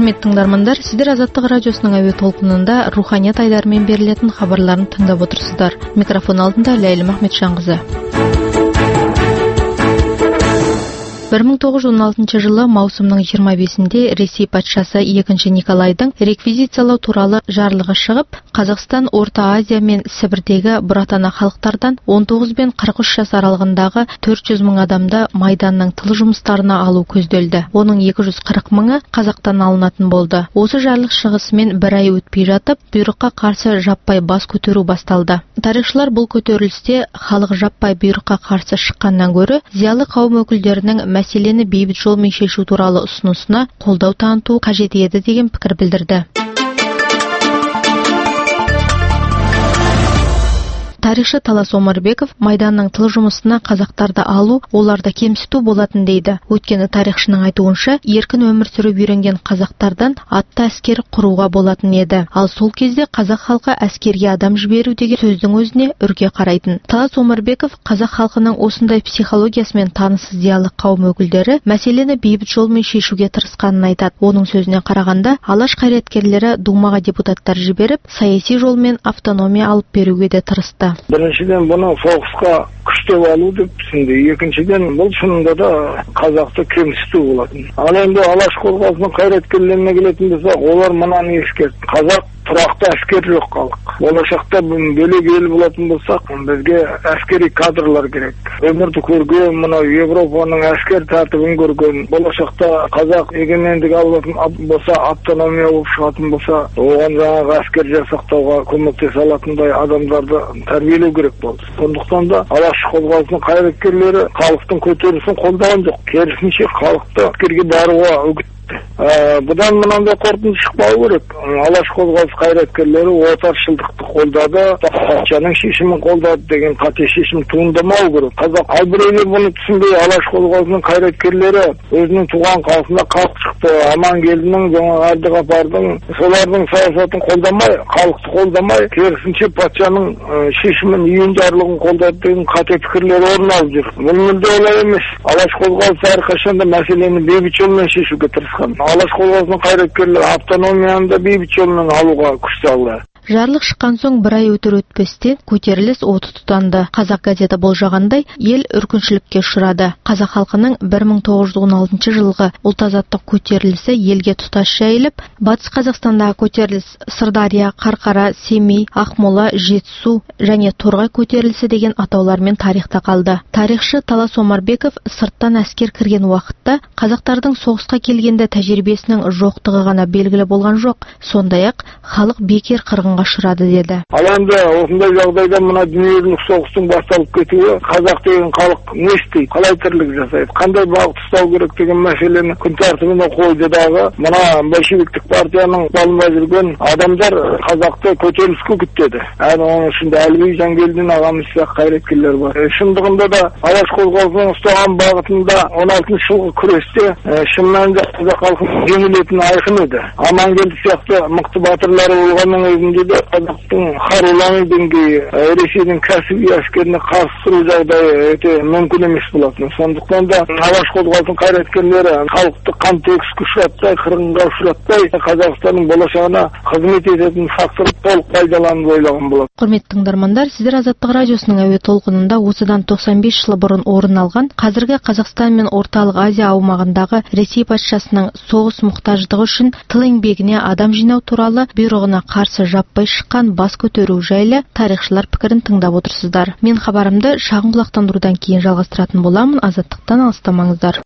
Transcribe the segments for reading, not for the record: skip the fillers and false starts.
Құрметті тыңдармандар, сіздер Азаттық радиосының әуе толқынында руханият айдарымен берілетін хабарларын тыңдап отырсыздар. Микрофон алдында Ләйлім Ахметжанқызы. 1916 жылы маусымның 25-інде Ресей патшасы 2 Николайдың реквизициялау туралы жарлығы шығып, Қазақстан, Орта Азия мен Сібірдегі бұратана халықтардан 19 бен 43 жас аралығындағы 400 мың адамды майданның тыл жұмыстарына алу көзделді. Оның 240 мыңы Қазақтан алынатын болды. Осы жарлық шығысымен бір ай өтпей жатып, бұйрыққа қарсы жаппай бас көтеру басталды. Тарихшылар бұл көтерілісте халық жаппай бұйрыққа қарсы шыққаннан гөрі, зиялы қауым өкілдерінің мәселені бейбіт жолмен шешу туралы ұсынысына қолдау таныту қажет еді деген пікір білдірді. Тарихшы Талас Омарбеков майданның тыл жұмысына қазақтарды алу, оларды кемсіту болатын дейді. Өйткені тарихшының айтуынша, еркін өмір сүріп үйренген қазақтардан атты әскер құруға болатын еді. Ал сол кезде қазақ халқы әскерге адам жіберу деген сөздің өзіне үрке қарайтын. Талас Омарбеков қазақ халқының осындай психологиясымен танысыз зиялы қауым өкілдері мәселені бейбіт жолмен шешуге тырысқанын айтады. Оның сөзіне қарағанда, алаш қайраткерлері думаға депутаттар жіберіп, саяси жолмен автономия алып беруге де тырысты. Біріншіден, бұны соғысқа күштеп алу деп түсінді. Екіншіден, бұл шынында да қазақты кемсіту болатын. Ал енді алаш қозғалысының қайраткерлеріне келетін болсақ, олар мынаны ескерді. Қазақ тұрақты әскер жоқ халық. Болашақта бөлек ел болатын болсақ, бізге әскери кадрлар керек. Өмірді көрген, мына Европаның әскер тәртібін көрген, болашақта қазақ егемендік алатын болса, автономия болып шығатын болса, оған жаңағы әскер жасақтауға көмектесе алатындай адамдарды тәрбиелеу керек болды. Сондықтан да алаш қозғалысының қайраткерлері халықтың көтерілісін қолдаған жоқ. Керісінше халықты әскерге баруға үгітті. Бұдан мынандай қорытынды шықпау керек. Алаш қозғалыс қайраткерлері отаршылдықты қолдады, патшаның шешімін қолдады деген қате шешім туындамау керек. Қазақ ал біреулер бұны түсінбей, алаш қозғалысының қайраткерлері өзінің туған қаласында қалып шықты. Амангелдінің, жаңағы Әбдіғапардың, солардың саясатын қолдамай, халықты қолдамай, керісінше патшаның шешімін, иен жарлығын қолдады деген қате пікірлер орын алып жүр. Бұл мүлде олай емес. Алаш қозғалысы әрқашанда мәселені бейбіт жолмен шешуге тырысқан. Алаш қозғалысының қайраткерлері автономияны да бейбіт жолмен алуға күш салды. Жарлық шыққан соң бір ай өтер-өтпестен көтеріліс оты тұтанды. Қазақ газеті болжағандай, ел үркіншілікке ұшырады. Қазақ халқының 1916 жылғы ұлт-азаттық көтерілісі елге тұтас жайылып, Батыс Қазақстандағы көтеріліс Сырдария, Қарқара, Семей, Ақмола, Жетісу және Торғай көтерілісі деген атаулармен тарихта қалды. Тарихшы Талас Омарбеков сырттан әскер кірген уақытта қазақтардың соғысқа келгенде тәжірибесінің жоқтығы ғана белгілі болған жоқ. Сондай-ақ халық бекер қырғын ұшырады деді. Ал енді осындай жағдайда мына дүниежүзілік соғыстың басталып кетуі, қазақ деген халық не істейді, қалай тірлік жасайды, қандай бағыт ұстау керек деген мәселені күн тәртібіне қойды дағы. Мына большевиктік партияның ықпалында жүрген адамдар қазақты көтеріліске күтеді. Оның ішінде Әлібек Жангелдин ағамыз сияқты қайраткерлер бар. Шындығында да алаш қозғалысының ұстаған бағытында 16 жылғы күресте шын мәнінде қазақ халқының жеңілетіні айқын еді. Амангелді сияқты мықты батырлары болғанның өзінде қазақтың қарулану деңгейі Ресейдің кәсіби әскеріне қарсы тұру жағдайы өте мүмкін емес болатын. Сондықтан да алаш қозғалысының қайраткерлері халықты қантөгіске ұшыратпай, қырғынға ұшыратпай, Қазақстанның болашағына қызмет ететін факторды толық пайдаланып ойлаған болады. Құрметті тыңдармандар, сіздер Азаттық радиосының әуе толқынында осыдан 95 жыл бұрын орын алған қазіргі Қазақстан мен Орталық Азия аумағындағы Ресей патшасының соғыс мұқтаждығы үшін тыл еңбегіне адам жинау туралы бұйрығына қарсы жаппай шыққан бас көтеру жайлы тарихшылар пікірін тыңдап отырсыздар. Мен хабарымды шағын құлақтандырудан кейін жалғастыратын боламын. Азаттықтан алыстамаңыздар.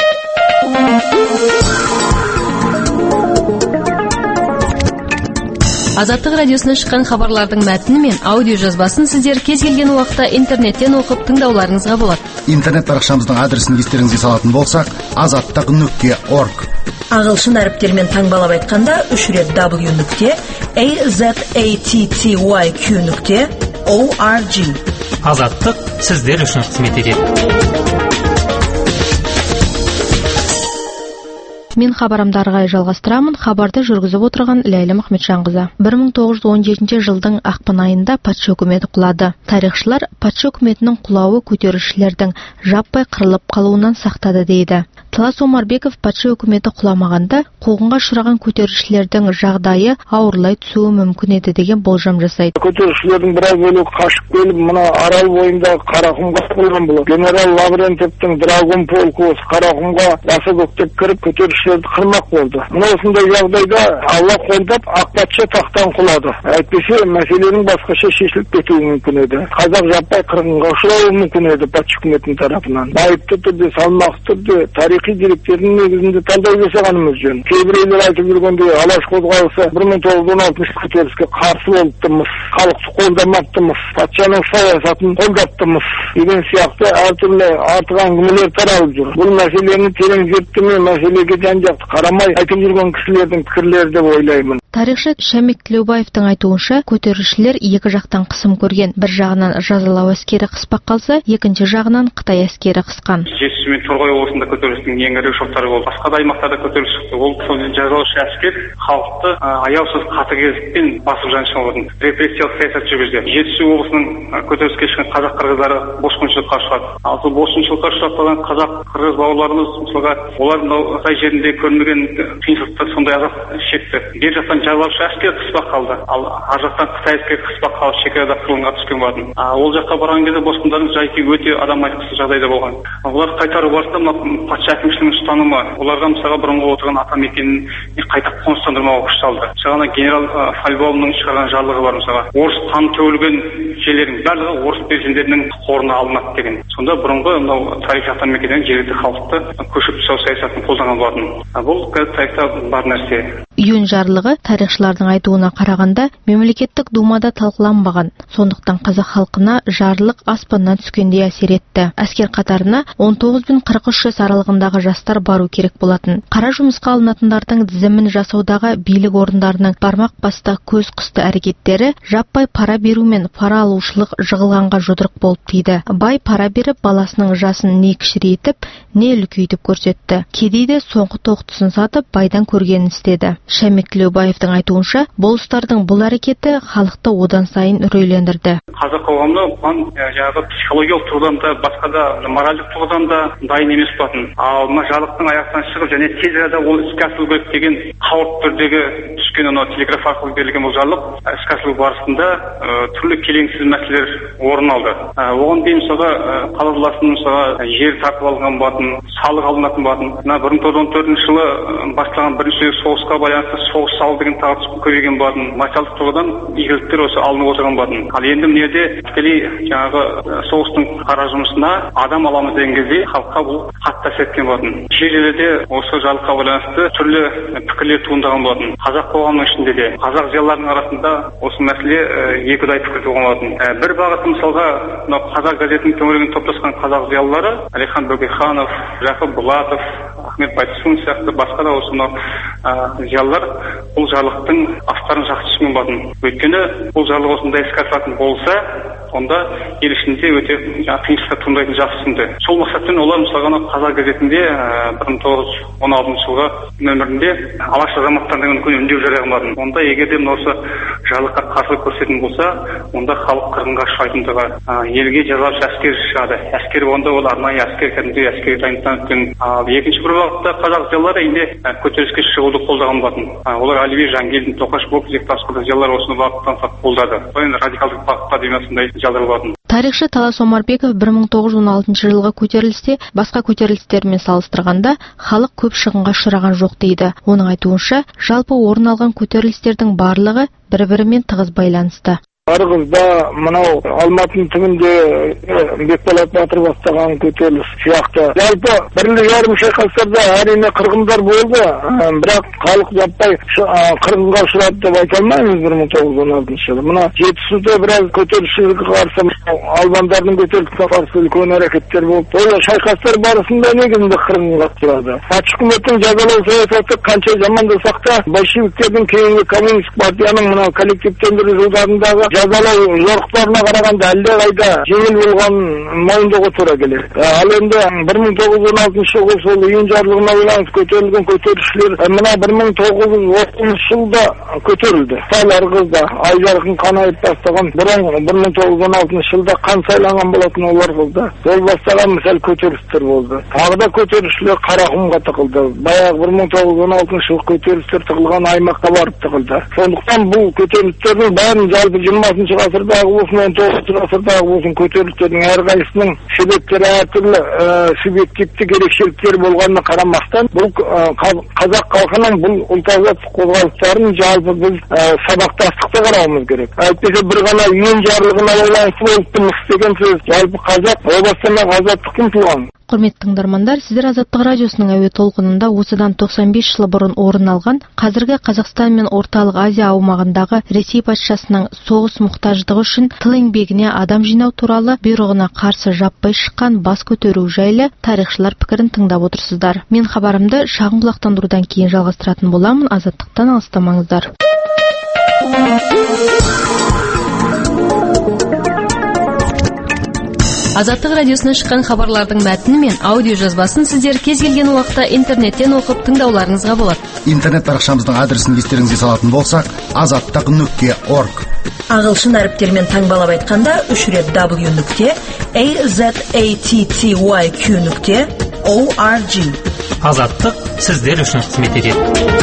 Азаттық радиосынан шыққан хабарлардың мәтіні мен аудио жазбасын сіздер кез келген уақытта интернеттен оқып тыңдауларыңызға болады. Интернет парақшамыздың адресін естеріңізге салатын болсақ, azattiq.org. Ағылшын әріптермен таңбалап айтқанда 3 рет w.azattiq.org. Азаттық сіздер үшін қызмет етеді. Мен хабарымды арғай жалғастырамын. Хабарды жүргізіп отырған Ләйлім Ахметжанқызы. 1917 жылдың ақпан айында патша үкіметі құлады. Тарихшылар патша үкіметінің құлауы көтерілісшілердің жаппай қырылып қалуынан сақтады дейді. Талас Омарбеков патша өкіметі құламағанда қуғынға ұшыраған көтерілісшілердің жағдайы ауырлай түсуі мүмкін еді деген болжам жасайды. Көтерілісшілердің біраз бөлігі қашып келіп, мына Арал бойындағы Қарақұмға болған болады. Генерал Лаврентьевтің драгун полкі осы Қарақұмға баса көктеп кіріп, көтерілісшілерді қырмақ болды. Мына осындай жағдайда Алла қолдап, ақ патша тақтан құлады. Әйтпесе мәселенің басқаша шешіліп кетуі мүмкін еді. Қазақ жаппай қырғынға ұшырауы мүмкін еді патша үкіметінің тарапынан. Байыпты түрде, салмақты түрде тарихи деректердің негізінде талдау жасағанымыз жөн. Кейбіреулер айтып жүргендей, алаш қозғалысы 1916 көтеріліске қарсы болыптымыз, халықты қолдамаптымыз, патшаның саясатын қолдаптымыз деген сияқты әртүрлі артық әңгімелер таралып жүр. Бұл мәселені терең зерттемей, мәселеге жан-жақты қарамай айтып жүрген кісілердің пікірлері деп ойлаймын. Тарихшы Шәмек Тілеубаевтың айтуынша, көтерілісшілер екі жақтан қысым көрген. Бір жағынан жазалау әскері қыспақ қалса, екінші жағынан Қытай әскері қысқан. Жетісу мен Торғай облысында көтерілістің ең ірі ошақтары болды. Басқа да аймақтарда көтеріліс шықты. Ол жазалаушы әскер халықты аяусыз қатыгездікпен басып жаншқан болатын. Репрессиялық саясат жүргізді. Жетісу облысының көтеріліске шыққан қазақ қырғыздары босқыншылыққа ұшырады. Ал сол босқыншылыққа ұшырап қалған қазақ қырғыз бауырларымыз, мысалға, олар Қытай жерінде көрмеген қиыншылықты сондай азап шекті. Бер жақтан жазалаушы әскер қыспақ қалды. Ал ар жақтан Қытай әскері қыспақ қалып шекарада қырғынға түскен болатын. Ол жаққа барған кезде босқындардың жай-күйі өте адам айтқысыз жағдайда болған. Олар қайтару барысында патша әкімшілігінің ұстанымы оларға мысалға бұрынғы отырған ата мекенін қайта қоныстандырмауға күш салды. Мысалға генерал Фальбаумның шығарған жарлығы бар, мысалға орыс қан төгілген жерлердің барлығы орыс перзенттерінің қорына алынады деген. Сонда бұрынғы мынау тарихи ата мекеннен жергілікті халықты көшіп тастау саясатын қолданған болатын. Бұл тарихта бар нәрсе. Июнь жарлығы тарихшылардың айтуына қарағанда мемлекеттік думада талқыланбаған. Сондықтан қазақ халқына жарлық аспаннан түскендей әсер етті. Әскер қатарына 19 пен 43 жас аралығындағы жастар бару керек болатын. Қара жұмысқа алынатындардың тізімін жасаудағы билік орындарының бармақ баста көз қысты әрекеттері жаппай пара беру мен пара алушылық жығылғанға жұдырық болып тиді. Бай пара беріп баласының жасын не кішірейтіп, не үлкейтіп көрсетті. Кедейді соңғы тоқтысын сатып байдан көргенін істеді. Шәмек Тілеубаевтың айтуынша, болыстардың бұл әрекеті халықты одан сайын үрейлендірді. Қазақ қоғамы жаңағы психологиялық тұрғыдан да, басқа да моральдық тұрғыдан да дайын емес болатын. Ал мына жарлықтың аяқтан шығып және тез арада ол іске асырылу керек деген қауырт түрдегі түскен анау телеграф арқылы берілген бұл жарлық іске асырылу барысында түрлі келеңсіз мәселелер орын алды. Оған дейін мысалға қалаласын мысалға жер тартып алынған болатын, салық алынатын болатын. 1914 жылы басталған бірінші соғысқа байланысты соғыс салу деген тағатыс көбейген болатын. Материалдық тұрғыдан игіліктер осы алынып отырған болатын. Ал енді мына жерде тікелей жаңағы соғыстың қара жұмысына адам аламыз деген кезде халыққа бұл қатты әсер еткен болатын. Жерлерде осы жарлыққа байланысты түрлі пікірлер туындаған болатын. Қазақ қоғамының ішінде де, қазақ зиялыларының арасында осы мәселе екіұдай пікір туған болатын. Бір бағыты мысалға қазақ газетінің төңірегінде топтасқан қазақ зиялылары Әлихан Бөкейханов, Жақып Бұлатов, Ахмет Байтұрсынов сияқты басқа да осы зиялылар бұл жарлықтың астарын жақсы түсінген болатын. Өйткені бұл жарлық осындай іске асыратын болса, онда ел ішінде өте қиыншылықтар туындайтын жақсы түсінді. Сол мақсатпен олар мысалға қазақ газетінде 1916 жылғы нөмірінде алаш азаматтары деген үлкен үндеу жариялаған болатын. Онда егер де осы жарлыққа қарсылық көрсететін болса, онда халық қырғынға ұшырайтындығы, елге жазалаушы әскер шығады. Әскер болғанда ол арнайы әскер кәдімгідей әскери дайындықтан өткен. Ал екінші бір бағытта қазақ зиялылары енді көтеріліске шығуды қолдаған болатын. Олар Әлиби Жангелдин, Тоқаш Бөкеев басқа зиялылар осыны бағыттан қолдады. Ол радикалдық бағытта деген сондай жалдырылатын. Тарихшы Талас Омарбеков 1916 жылғы көтерілісте басқа көтерілістермен салыстырғанда халық көп шығынға ұшыраған жоқ дейді. Оның айтуынша, жалпы орын алған көтерілістердің барлығы бір-бірімен тығыз байланысты. Ырғызда, мынау Алматының түбінде Бекболат Батыр бастаған көтеріліс сияқты. Жалпы бірлі жарым шайқастарда әрине қырғындар болды, бірақ халық жаппай қырғынға ұшырады деп айта алмаймыз 1916 жылы. Мына Жетісуда біраз көтерілісшілерге қарсы албандардың көтерілісіне қарсы үлкен әрекеттер болды. Ол шайқастар барысында негізінде қырғынға ұшырады. Патша үкіметтің жазалау саясаты қанша жамандасақ та, большевиктердің кейінгі коммунистік партияның мына коллективтендіру жылдарындағы жазалау жорықтарына қарағанда әлдеқайда жеңіл болғанын мойындауға тура келеді. Ал енді 1916 жылғы сол үйін жарлығына байланысты көтерілген көтерілісшілер мына 1930 жылда көтерілді. Сәл арғызда Айжарқын Қанайып бастаған бұрын 1916 жылда қан сайланған болатын олар қызда. Сол бастаған мысал көтерілістер болды. Тағы да көтерілісшілер Қарақұмға тығылды. Баяғы 1916 жылғы көтерілістер тығылған аймаққа барып тығылды. Сондықтан бұл көтерілістердің бәрін жалпы 20 ғасырдағы болсын, 19 ғасырдағы болсын көтерілістердің әрқайсысының себептері әртүрлі субъективтік ерекшеліктері болғанына қарамастан бұл қазақ халқының бұл ұлт азаттық қозғалыстарын жалпы біз сабақтастықта қарауымыз керек. Әйтпесе бір ғана үйін жарлығына байланысты болыпты деген сөз жалпы қазақ о бастан азаттыққа ұмтылған. Құрметті тыңдармандар, сіздер Азаттық радиосының әуе толқынында осыдан 95 жыл бұрын орын алған қазіргі Қазақстан мен Орталық Азия аумағындағы Ресей патшасының соғыс мұқтаждығы үшін тыл еңбегіне адам жинау туралы бұйрығына қарсы жаппай шыққан бас көтеру жайлы тарихшылар пікірін тыңдап отырсыздар. Мен хабарымды шағын құлақтандырудан кейін жалғастыратын боламын. Азаттықтан алыстамаңыздар. Азаттық радиосынан шыққан хабарлардың мәтіні мен аудио жазбасын сіздер кез келген уақытта интернеттен оқып тыңдауларыңызға болады. Интернет парақшамыздың адресін естеріңізге салатын болсақ, azattak.org. Ағылшын әріптерімен таңбалап айтқанда www.azattyq.org. Азаттық сіздер үшін қызмет етеді.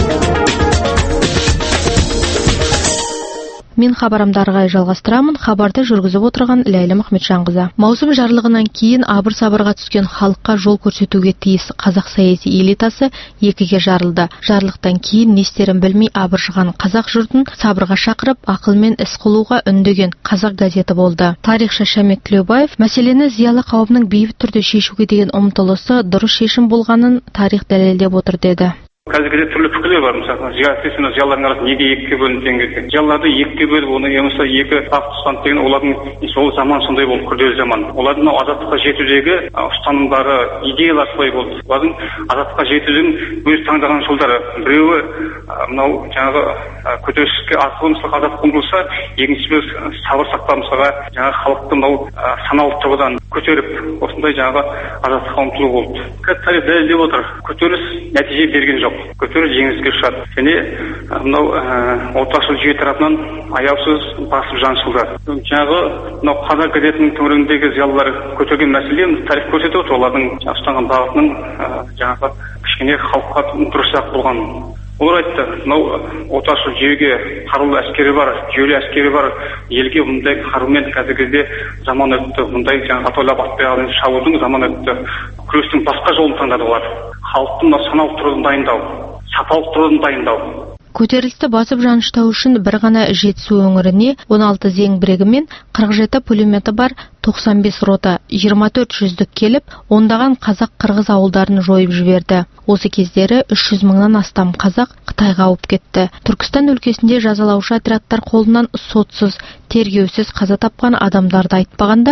Мен хабарымды ары қарай жалғастырамын. Хабарды жүргізіп отырған Ләйлә Мұхметжанқызы. Маусым жарлығынан кейін абыр-сабырға түскен халыққа жол көрсетуге тиіс қазақ саяси элитасы екіге жарылды. Жарлықтан кейін не істерін білмей абыржыған қазақ жұртын сабырға шақырып, ақылмен іс қылуға үндеген қазақ газеті болды. Тарихшы Шәмет Тілеубаев мәселені зиялы қауымның бейбіт түрде шешуге деген ұмтылысы дұрыс шешім болғанын тарих дәлелдеп отыр деді. Қазіргі түрлі пікірлер бар. Мысалы, зиялылардың арасында неге екіге бөлінді деген кезде. Зиялыларды екіге бөліп, оны емесі екі бағыт ұстанды деген олардың сол заман сондай болды, күрделі заман. Олардың азаттыққа жетудегі ұстанымдары, идеялар солай болды. Олардың азаттыққа жетудің өз таңдаған жолдары. Біреуі мынау жаңағы көтеріліске арқылы мысалы азаттық ұмтылса, екіншісі біз сабыр сақтап мысалға жаңағы халықты мынау саналы тұрғыдан көтеріп, осындай жаңағы азаттыққа ұмтылу болды. Тарих дәлелдеп отыр. Көтеріліс нәтиже берген жоқ. Көтеріліс жеңіліске ұшырады. Және мынау орташыл жүйе тарапынан аяусыз басып жаншылды. Жаңағы мынау қазақ газетінің төңірегіндегі зиялылар көтерген мәселе тарих көрсетіп отыр. Олардың ұстанған бағытының жаңағы кішкене халыққа дұрысырақ болған. Олар айтты, мынау отаршыл жүйеге қарулы әскері бар, жүйелі әскері бар елге мұндай қарумен қазіргі кезде заман өтті. Мұндай жаңағы атойлап атпай шабудың заман өтті. Күрестің басқа жолын таңдады олар. Халықтың саналық тұрғыдан дайындау, сапалық тұрғыдан дайындау. Көтерілісті басып жаныштау үшін бір ғана Жетісу өңіріне 16 зеңбірегі мен 47 пулеметі бар 95 рота 24 жүздік келіп, ондаған қазақ-қырғыз ауылдарын жойып жіберді. Осы кездері 300 мыңнан астам қазақ Қытайға ауып кетті. Түркістан өлкесінде жазалаушы отрядтар қолынан сотсыз, тергеусіз қаза тапқан адамдарды айтпағанда,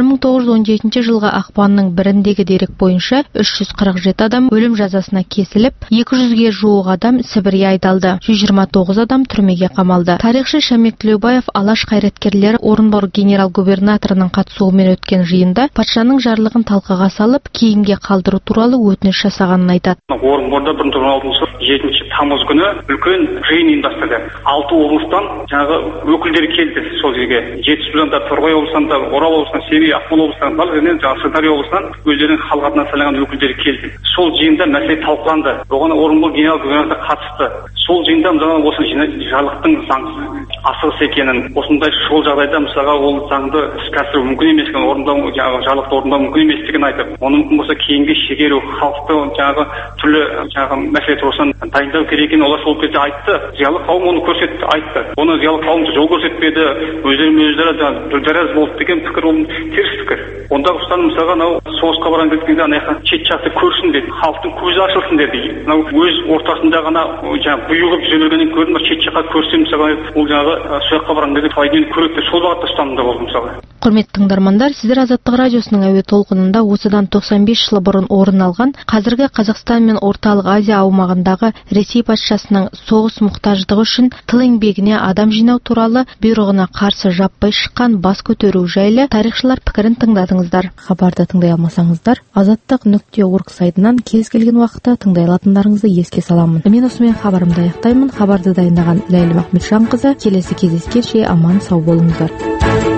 1917 жылғы ақпанның 1-дегі дерек бойынша 347 адам өлім жазасына кесіліп, 200-ге жуық адам Сібірге айдалды. 129 адам түрмеге қамалды. Тарихшы Шәмет Тілеубаев Алаш қайраткерлері Орынбор генерал-губернаторының қатысуымен өткен жиында патшаның жарлығын талқыға салып, кейінге қалдыру туралы өтініш жасағанын айтады. Орынборда 1916 7 тамыз күні үлкен жиын ұйымдастырды. 6 облыстан жаңағы өкілдері келді сол жерге. Жетісудан да, Торғай облысынан да, Орал облысынан, Семей, Ақмола облысынан, барлық жерден жаңағы Сырдария облысынан өздерінің халық атынан сайланған өкілдері келді. Сол жиында мәселе талқыланды. Оған Орынбор генерал-губернатор қатысты. Сол жиында мысалы осы жарлықтың заңсыз асығыс екенін, осындай шұғыл жағдайда мысалға ол заңды іске асыру мүмкін емес екенін, жарлықты орындау мүмкін емес екенін айтып, оны мүмкін болса кейінге шегеру, халықты жаңағы түрлі мәселе тұрғысынан дайындау керек екенін олар сол кезде айтты. Зиялы қауым оны көрсетті, айтты. Оны зиялы қауым жол көрсетпеді, өздері дүрдараз болды деген пікір ол теріс пікір. Ондағы ұстаным мысалға мынау соғысқа барған кезінде ана шет жақты көрсін деді, халықтың көзі ашылсын деді. Мынау өз ортасында ғана жаңағы бұйығып жөнелгеннен көрдім, шет жаққа көрсем мысалға ол жаңағы сояққа барған кезде пайданы көреді, сол бағытта ұстанымда болды мысалға. Құрметті тыңдармандар, сіздер Азаттық радиосының әуе толқынында осыдан 95 жыл бұрын орын алған қазіргі Қазақстан мен Орталық Азия аумағындағы Ресей патшасының соғыс мұқтаждығы үшін тыл еңбегіне адам жинау туралы бұйрығына қарсы жаппай шыққан бас көтеру жайлы тарихшылар пікірін тыңдадыңыздар. Хабарды тыңдай алмасаңыздар, азаттық.орг сайтынан кез келген уақытта тыңдай алатындарыңызды еске саламын. Мен осымен хабарымды аяқтаймын. Хабарды дайындаған Ләйлім Ахметжанқызы. Келесі кездескенше аман сау болыңыздар.